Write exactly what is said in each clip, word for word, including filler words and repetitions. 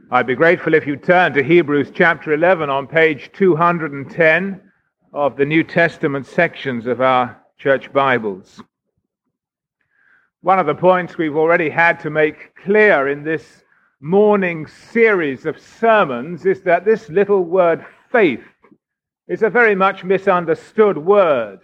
I'd be grateful if you turn to Hebrews chapter eleven on page two hundred ten of the New Testament sections of our church Bibles. One of the points we've already had to make clear in this morning series of sermons is that this little word faith is a very much misunderstood word.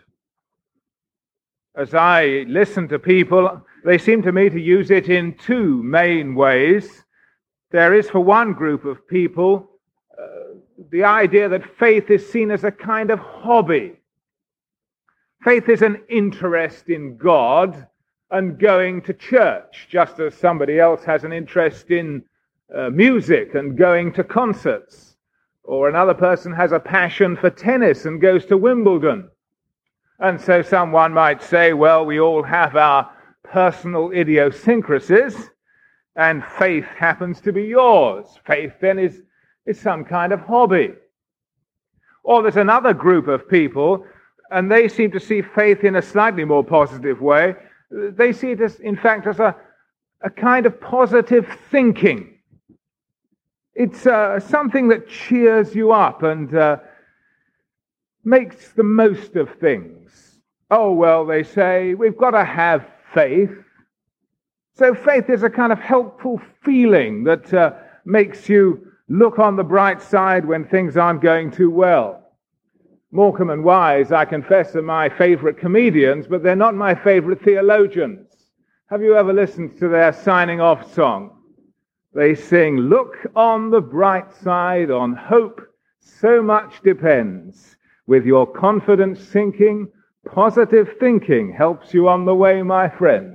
As I listen to people, they seem to me to use it in two main ways. There is, for one group of people, uh, the idea that faith is seen as a kind of hobby. Faith is an interest in God and going to church, just as somebody else has an interest in uh, music and going to concerts, or another person has a passion for tennis and goes to Wimbledon. And so someone might say, well, we all have our personal idiosyncrasies, and faith happens to be yours. Faith then is, is some kind of hobby. Or there's another group of people, and they seem to see faith in a slightly more positive way. They see it as, in fact, as a, a kind of positive thinking. It's uh, something that cheers you up and uh, makes the most of things. Oh, well, they say, we've got to have faith. So faith is a kind of helpful feeling that uh, makes you look on the bright side when things aren't going too well. Morecambe and Wise, I confess, are my favorite comedians, but they're not my favorite theologians. Have you ever listened to their signing off song? They sing, look on the bright side, on hope so much depends. With your confidence sinking, positive thinking helps you on the way, my friend.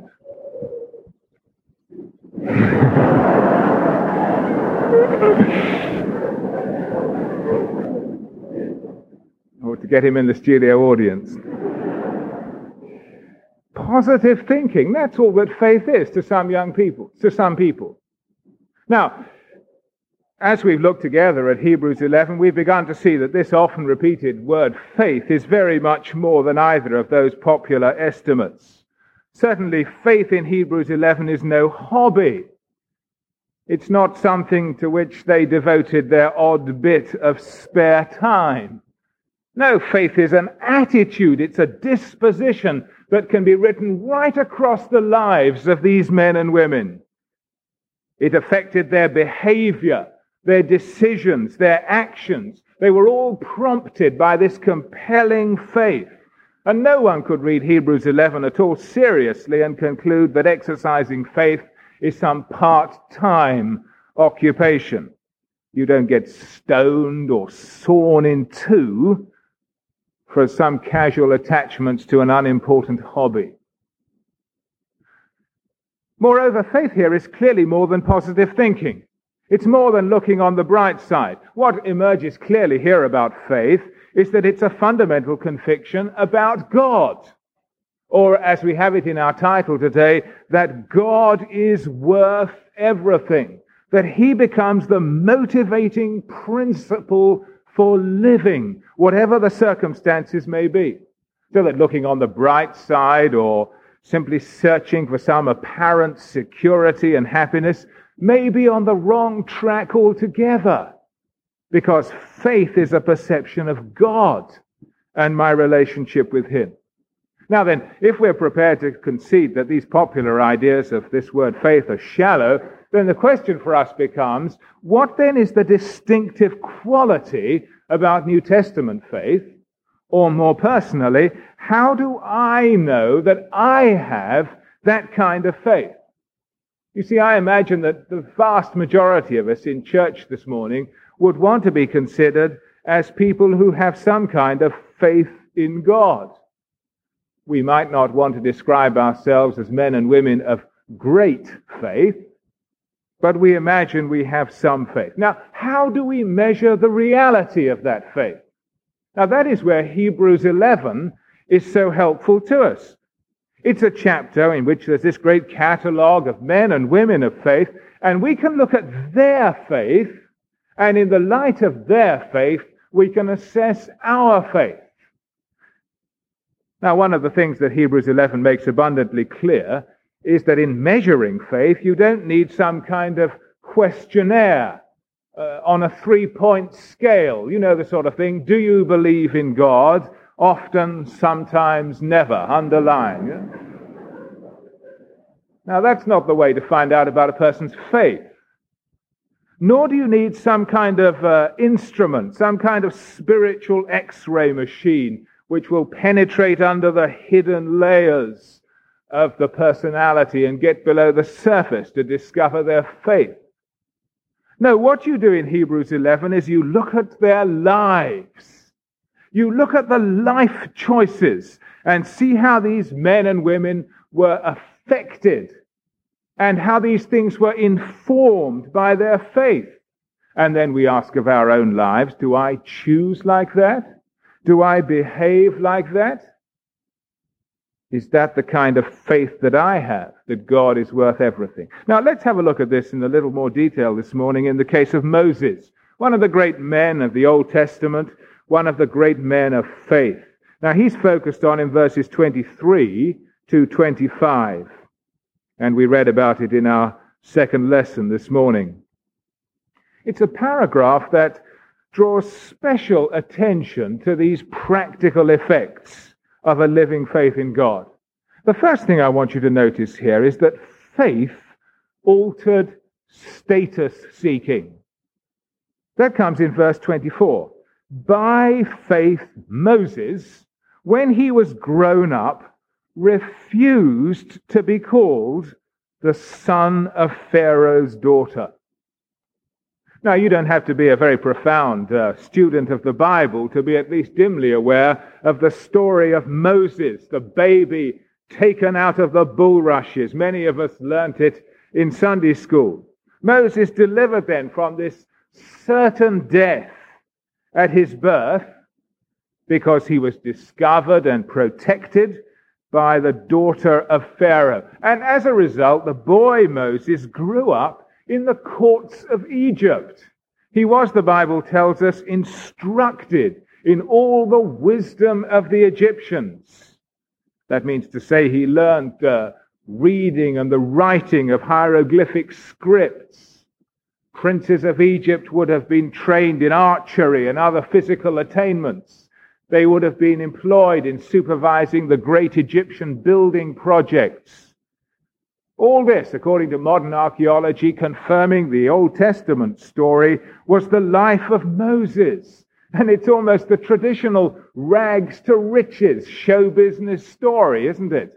Or to get him in the studio audience. Positive thinking, that's all that faith is to some young people, to some people. Now, as we've looked together at Hebrews eleven, we've begun to see that this often repeated word faith is very much more than either of those popular estimates. Certainly, faith in Hebrews eleven is no hobby. It's not something to which they devoted their odd bit of spare time. No, faith is an attitude. It's a disposition that can be written right across the lives of these men and women. It affected their behavior, their decisions, their actions. They were all prompted by this compelling faith. And no one could read Hebrews eleven at all seriously and conclude that exercising faith is some part-time occupation. You don't get stoned or sawn in two for some casual attachments to an unimportant hobby. Moreover, faith here is clearly more than positive thinking. It's more than looking on the bright side. What emerges clearly here about faith is that it's a fundamental conviction about God. Or, as we have it in our title today, that God is worth everything. That He becomes the motivating principle for living, whatever the circumstances may be. So that looking on the bright side or simply searching for some apparent security and happiness may be on the wrong track altogether. Because faith is a perception of God and my relationship with Him. Now then, if we're prepared to concede that these popular ideas of this word faith are shallow, then the question for us becomes, what then is the distinctive quality about New Testament faith? Or more personally, how do I know that I have that kind of faith? You see, I imagine that the vast majority of us in church this morning would want to be considered as people who have some kind of faith in God. We might not want to describe ourselves as men and women of great faith, but we imagine we have some faith. Now, how do we measure the reality of that faith? Now, that is where Hebrews eleven is so helpful to us. It's a chapter in which there's this great catalogue of men and women of faith, and we can look at their faith, and in the light of their faith, we can assess our faith. Now, one of the things that Hebrews eleven makes abundantly clear is that in measuring faith, you don't need some kind of questionnaire uh, on a three-point scale. You know the sort of thing. Do you believe in God? Often, sometimes, never. Underline. Yeah? Now, that's not the way to find out about a person's faith. Nor do you need some kind of uh, instrument, some kind of spiritual X-ray machine which will penetrate under the hidden layers of the personality and get below the surface to discover their faith. No, what you do in Hebrews eleven is you look at their lives. You look at the life choices and see how these men and women were affected and how these things were informed by their faith. And then we ask of our own lives, do I choose like that? Do I behave like that? Is that the kind of faith that I have, that God is worth everything? Now let's have a look at this in a little more detail this morning in the case of Moses, one of the great men of the Old Testament, one of the great men of faith. Now he's focused on in verses twenty-three to twenty-five. And we read about it in our second lesson this morning. It's a paragraph that draws special attention to these practical effects of a living faith in God. The first thing I want you to notice here is that faith altered status seeking. That comes in verse twenty-four. By faith, Moses, when he was grown up, refused to be called the son of Pharaoh's daughter. Now, you don't have to be a very profound uh, student of the Bible to be at least dimly aware of the story of Moses, the baby taken out of the bulrushes. Many of us learnt it in Sunday school. Moses delivered then from this certain death at his birth because he was discovered and protected by the daughter of Pharaoh. And as a result, the boy Moses grew up in the courts of Egypt. He was, the Bible tells us, instructed in all the wisdom of the Egyptians. That means to say he learned uh, reading and the writing of hieroglyphic scripts. Princes of Egypt would have been trained in archery and other physical attainments. They would have been employed in supervising the great Egyptian building projects. All this, according to modern archaeology, confirming the Old Testament story, was the life of Moses. And it's almost the traditional rags to riches show business story, isn't it?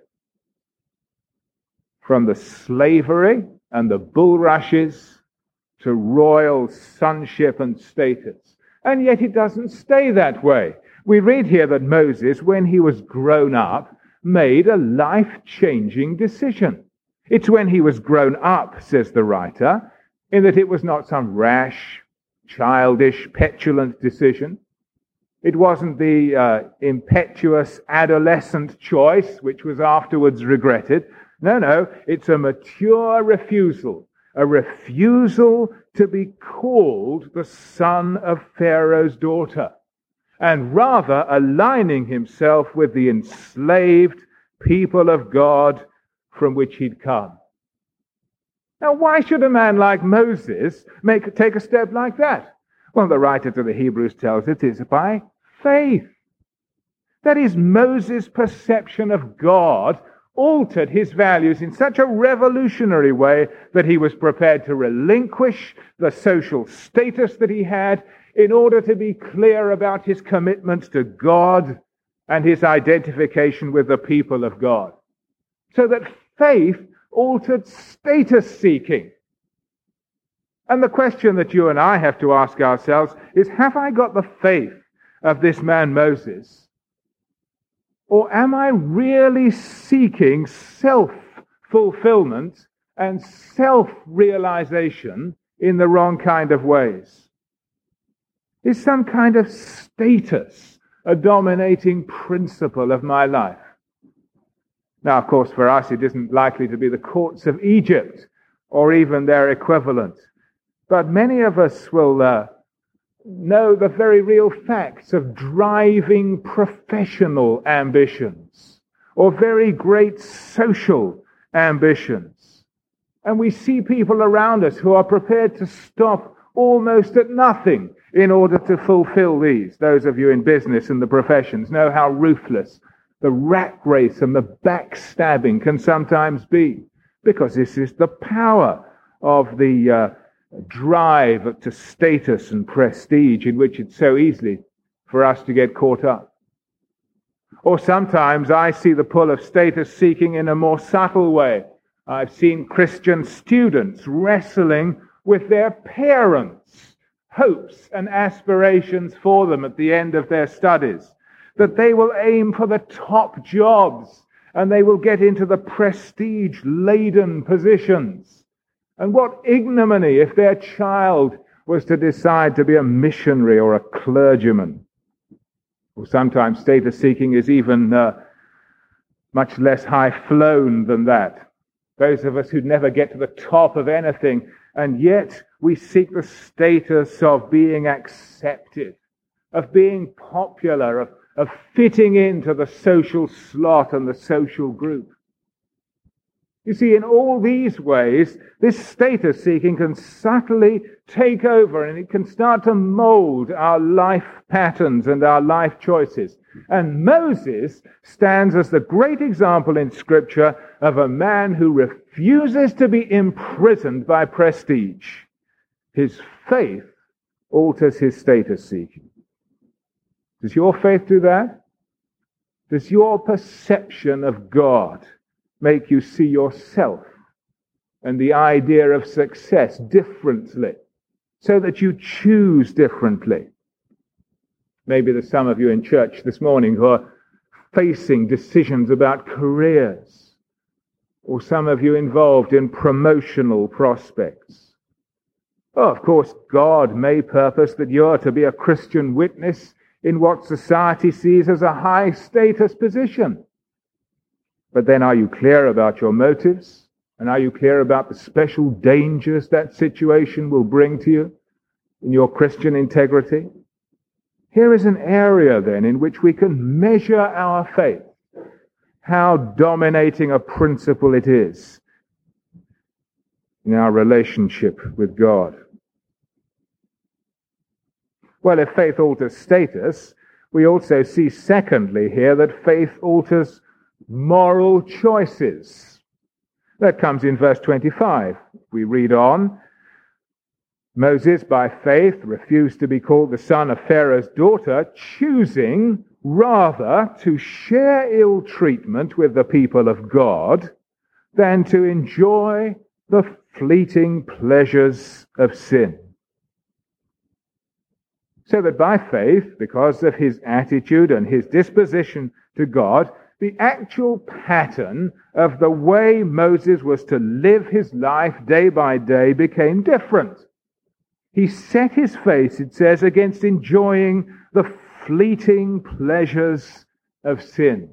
From the slavery and the bulrushes to royal sonship and status. And yet it doesn't stay that way. We read here that Moses, when he was grown up, made a life-changing decision. It's when he was grown up, says the writer, in that it was not some rash, childish, petulant decision. It wasn't the uh, impetuous adolescent choice, which was afterwards regretted. No, no, it's a mature refusal. A refusal to be called the son of Pharaoh's daughter, and rather aligning himself with the enslaved people of God from which he'd come. Now, why should a man like Moses make take a step like that? Well, the writer to the Hebrews tells us it's by faith. That is, Moses' perception of God altered his values in such a revolutionary way that he was prepared to relinquish the social status that he had in order to be clear about his commitment to God and his identification with the people of God. So that faith altered status seeking. And the question that you and I have to ask ourselves is, have I got the faith of this man Moses? Or am I really seeking self-fulfillment and self-realization in the wrong kind of ways? Is some kind of status a dominating principle of my life? Now, of course, for us, it isn't likely to be the courts of Egypt or even their equivalent. But many of us will uh, know the very real facts of driving professional ambitions or very great social ambitions. And we see people around us who are prepared to stop almost at nothing in order to fulfill these. Those of you in business and the professions know how ruthless the rat race and the backstabbing can sometimes be, because this is the power of the uh, drive to status and prestige in which it's so easy for us to get caught up. Or sometimes I see the pull of status seeking in a more subtle way. I've seen Christian students wrestling with their parents' hopes and aspirations for them at the end of their studies, that they will aim for the top jobs and they will get into the prestige-laden positions. And what ignominy if their child was to decide to be a missionary or a clergyman. Or sometimes status-seeking is even uh, much less high-flown than that. Those of us who never get to the top of anything, and yet we seek the status of being accepted, of being popular, of, of fitting into the social slot and the social group. You see, in all these ways, this status-seeking can subtly take over, and it can start to mold our life patterns and our life choices. And Moses stands as the great example in Scripture of a man who refuses to be imprisoned by prestige. His faith alters his status-seeking. Does your faith do that? Does your perception of God make you see yourself and the idea of success differently, so that you choose differently? Maybe there's some of you in church this morning who are facing decisions about careers, or some of you involved in promotional prospects. Oh, of course, God may purpose that you're to be a Christian witness in what society sees as a high status position. But then are you clear about your motives? And are you clear about the special dangers that situation will bring to you in your Christian integrity? Here is an area then in which we can measure our faith, how dominating a principle it is in our relationship with God. Well, if faith alters status, we also see secondly here that faith alters moral choices. That comes in verse twenty-five. We read on. Moses, by faith, refused to be called the son of Pharaoh's daughter, choosing rather to share ill treatment with the people of God than to enjoy the fleeting pleasures of sin. So that by faith, because of his attitude and his disposition to God, the actual pattern of the way Moses was to live his life day by day became different. He set his face, it says, against enjoying the fleeting pleasures of sin.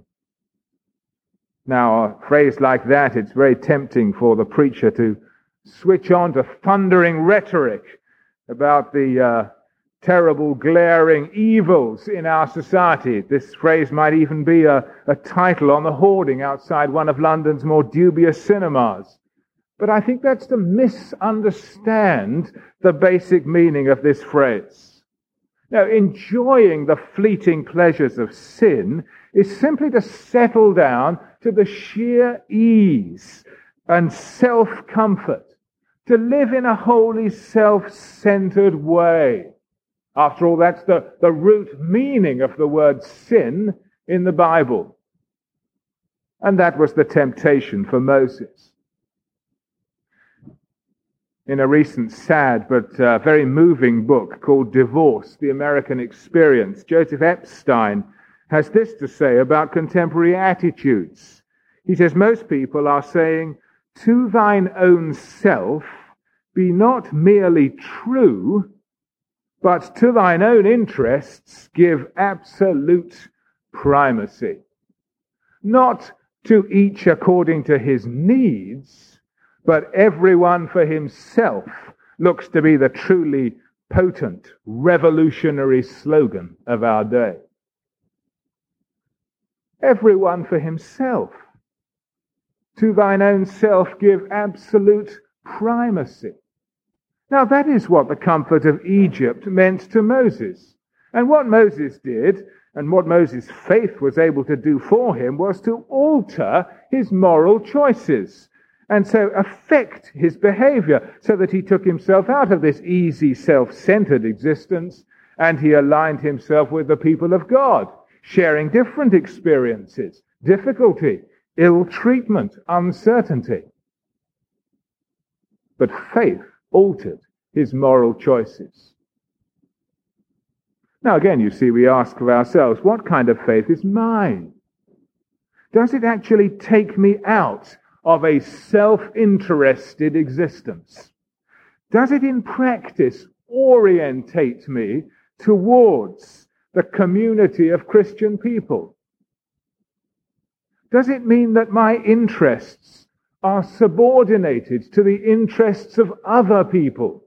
Now, a phrase like that, it's very tempting for the preacher to switch on to thundering rhetoric about the uh, terrible, glaring evils in our society. This phrase might even be a, a title on the hoarding outside one of London's more dubious cinemas. But I think that's to misunderstand the basic meaning of this phrase. Now, enjoying the fleeting pleasures of sin is simply to settle down to the sheer ease and self-comfort, to live in a wholly self-centered way. After all, that's the, the root meaning of the word sin in the Bible. And that was the temptation for Moses. In a recent sad but uh, very moving book called Divorce, The American Experience, Joseph Epstein has this to say about contemporary attitudes. He says, most people are saying, to thine own self be not merely true, but to thine own interests give absolute primacy. Not to each according to his needs, but everyone for himself looks to be the truly potent, revolutionary slogan of our day. Everyone for himself. To thine own self give absolute primacy. Now that is what the comfort of Egypt meant to Moses. And what Moses did, and what Moses' faith was able to do for him, was to alter his moral choices, and so affect his behavior, so that he took himself out of this easy, self-centered existence, and he aligned himself with the people of God, sharing different experiences, difficulty, ill treatment, uncertainty. But faith altered his moral choices. Now again, you see, we ask of ourselves, what kind of faith is mine? Does it actually take me out of a self-interested existence? Does it in practice orientate me towards the community of Christian people? Does it mean that my interests are subordinated to the interests of other people?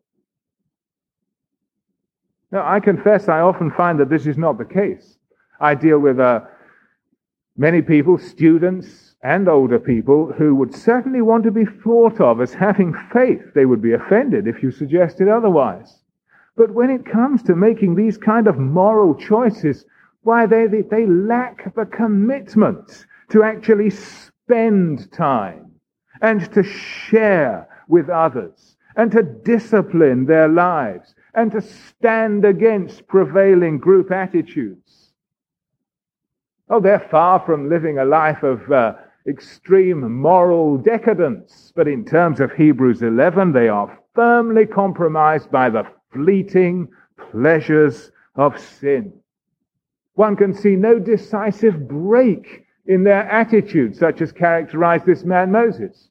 Now, I confess I often find that this is not the case. I deal with uh, many people, students and older people, who would certainly want to be thought of as having faith. They would be offended if you suggested otherwise. But when it comes to making these kind of moral choices, why, they, they, they lack the commitment to actually spend time and to share with others and to discipline their lives and to stand against prevailing group attitudes. Oh, they're far from living a life of uh, extreme moral decadence, but in terms of Hebrews eleven, they are firmly compromised by the fleeting pleasures of sin. One can see no decisive break in their attitude, such as characterized this man Moses.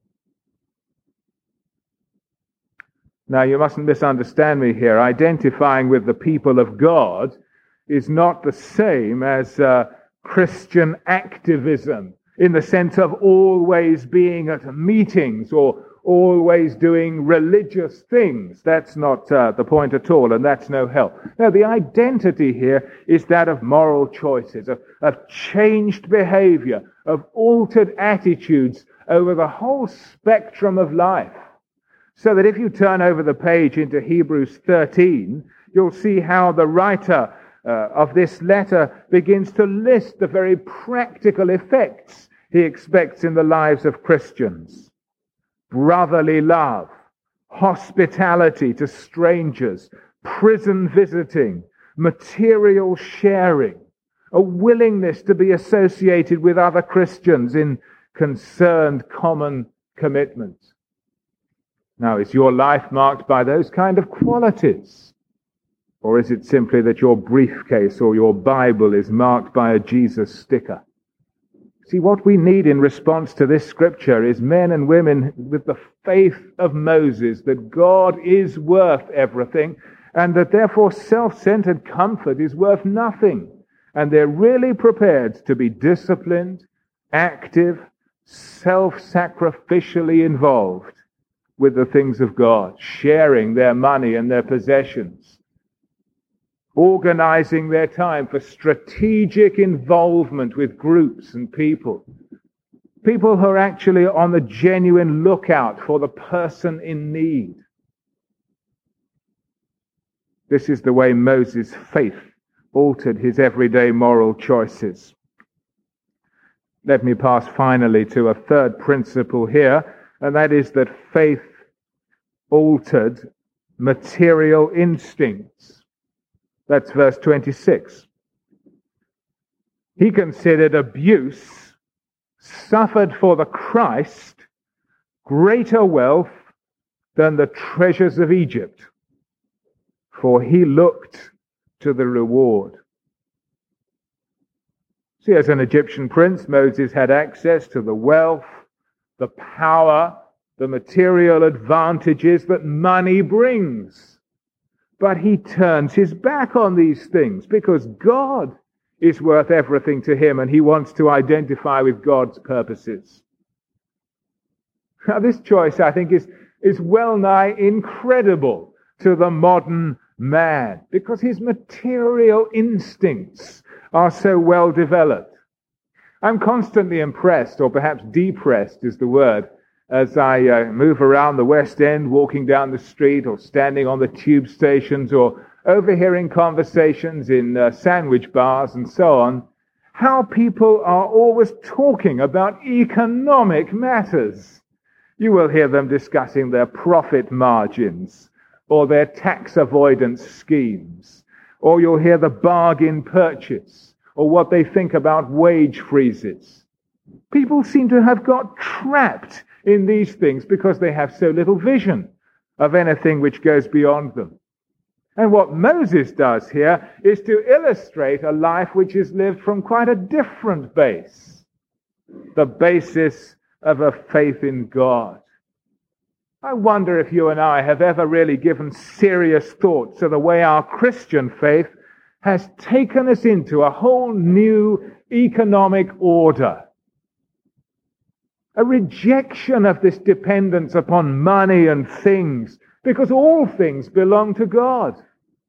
Now, you mustn't misunderstand me here. Identifying with the people of God is not the same as uh, Christian activism, in the sense of always being at meetings or always doing religious things. That's not uh, the point at all, and that's no help. No, the identity here is that of moral choices, of, of changed behavior, of altered attitudes over the whole spectrum of life. So that if you turn over the page into Hebrews thirteen, you'll see how the writer uh, of this letter begins to list the very practical effects he expects in the lives of Christians. Brotherly love, hospitality to strangers, prison visiting, material sharing, a willingness to be associated with other Christians in concerned common commitment. Now, is your life marked by those kind of qualities? Or is it simply that your briefcase or your Bible is marked by a Jesus sticker? See, what we need in response to this scripture is men and women with the faith of Moses, that God is worth everything, and that therefore self-centered comfort is worth nothing. And they're really prepared to be disciplined, active, self-sacrificially involved with the things of God, sharing their money and their possessions, organizing their time for strategic involvement with groups and people, people who are actually on the genuine lookout for the person in need. This is the way Moses' faith altered his everyday moral choices. Let me pass finally to a third principle here, and that is that faith altered material instincts. That's verse twenty-six. He considered abuse suffered for the Christ greater wealth than the treasures of Egypt, for he looked to the reward. See, as an Egyptian prince, Moses had access to the wealth, the power, the material advantages that money brings. But he turns his back on these things because God is worth everything to him, and he wants to identify with God's purposes. Now, this choice, I think, is, is well nigh incredible to the modern man because his material instincts are so well developed. I'm constantly impressed, or perhaps depressed is the word, as I uh, move around the West End, walking down the street or standing on the tube stations or overhearing conversations in uh, sandwich bars and so on, how people are always talking about economic matters. You will hear them discussing their profit margins or their tax avoidance schemes, or you'll hear the bargain purchase or what they think about wage freezes. People seem to have got trapped in these things because they have so little vision of anything which goes beyond them. And what Moses does here is to illustrate a life which is lived from quite a different base, the basis of a faith in God. I wonder if you and I have ever really given serious thought to the way our Christian faith has taken us into a whole new economic order. A rejection of this dependence upon money and things, because all things belong to God.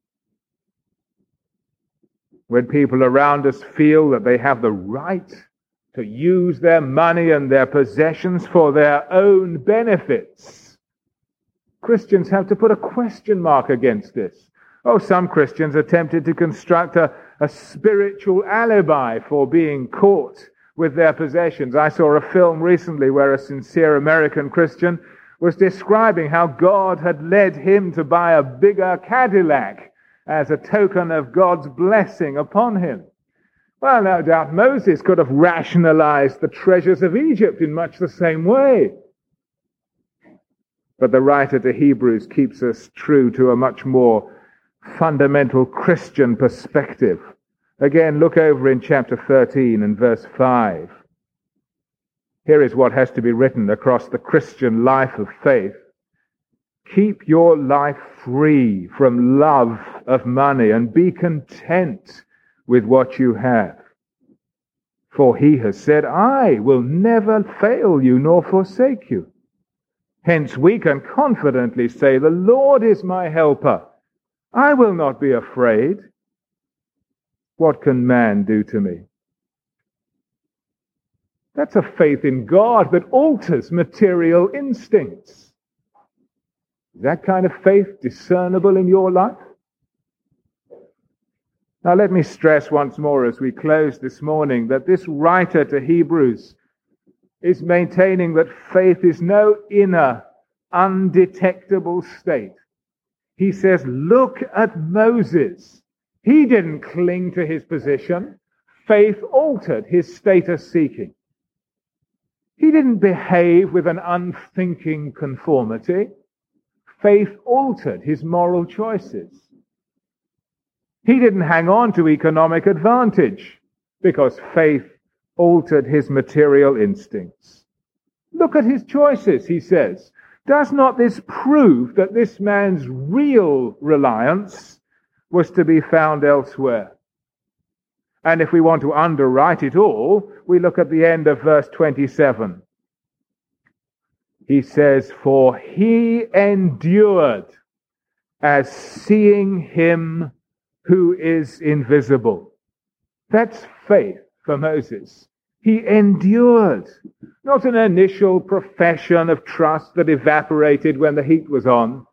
When people around us feel that they have the right to use their money and their possessions for their own benefits, Christians have to put a question mark against this. Oh, some Christians attempted to construct a, a spiritual alibi for being caught with their possessions. I saw a film recently where a sincere American Christian was describing how God had led him to buy a bigger Cadillac as a token of God's blessing upon him. Well, no doubt Moses could have rationalized the treasures of Egypt in much the same way. But the writer to Hebrews keeps us true to a much more fundamental Christian perspective. Again, look over in chapter thirteen and verse five. Here is what has to be written across the Christian life of faith. Keep your life free from love of money and be content with what you have. For he has said, I will never fail you nor forsake you. Hence we can confidently say, the Lord is my helper. I will not be afraid. What can man do to me? That's a faith in God that alters material instincts. Is that kind of faith discernible in your life? Now let me stress once more as we close this morning that this writer to Hebrews is maintaining that faith is no inner, undetectable state. He says, look at Moses. He didn't cling to his position. Faith altered his status seeking. He didn't behave with an unthinking conformity. Faith altered his moral choices. He didn't hang on to economic advantage because faith altered his material instincts. Look at his choices, he says. Does not this prove that this man's real reliance was to be found elsewhere? And if we want to underwrite it all, we look at the end of verse twenty-seven. He says, for he endured as seeing him who is invisible. That's faith for Moses. He endured. Not an initial profession of trust that evaporated when the heat was on.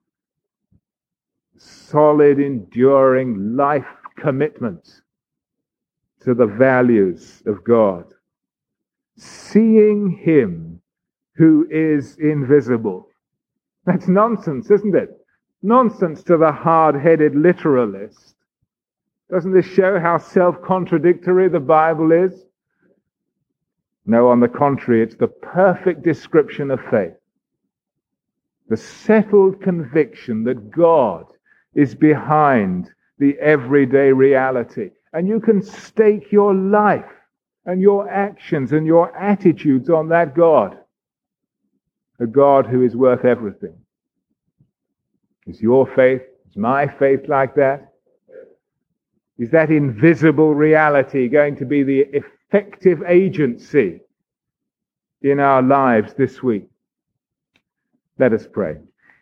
Solid, enduring life commitment to the values of God. Seeing him who is invisible. That's nonsense, isn't it? Nonsense to the hard-headed literalist. Doesn't this show how self-contradictory the Bible is? No, on the contrary, it's the perfect description of faith. The settled conviction that God is behind the everyday reality. And you can stake your life and your actions and your attitudes on that God. A God who is worth everything. Is your faith, is my faith like that? Is that invisible reality going to be the effective agency in our lives this week? Let us pray.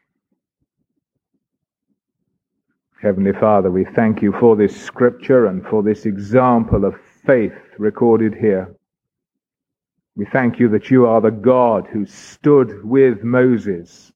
Heavenly Father, we thank you for this scripture and for this example of faith recorded here. We thank you that you are the God who stood with Moses,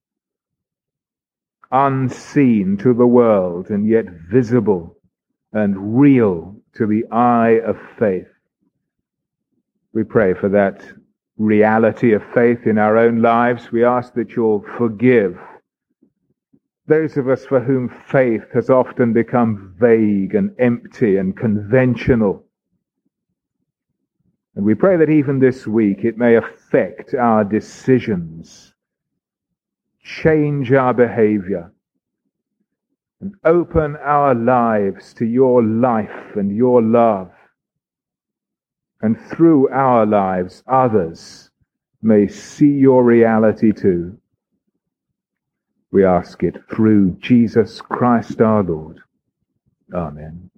unseen to the world and yet visible and real to the eye of faith. We pray for that reality of faith in our own lives. We ask that you'll forgive those of us for whom faith has often become vague and empty and conventional. And we pray that even this week it may affect our decisions, change our behavior, and open our lives to your life and your love. And through our lives, others may see your reality too. We ask it through Jesus Christ our Lord. Amen.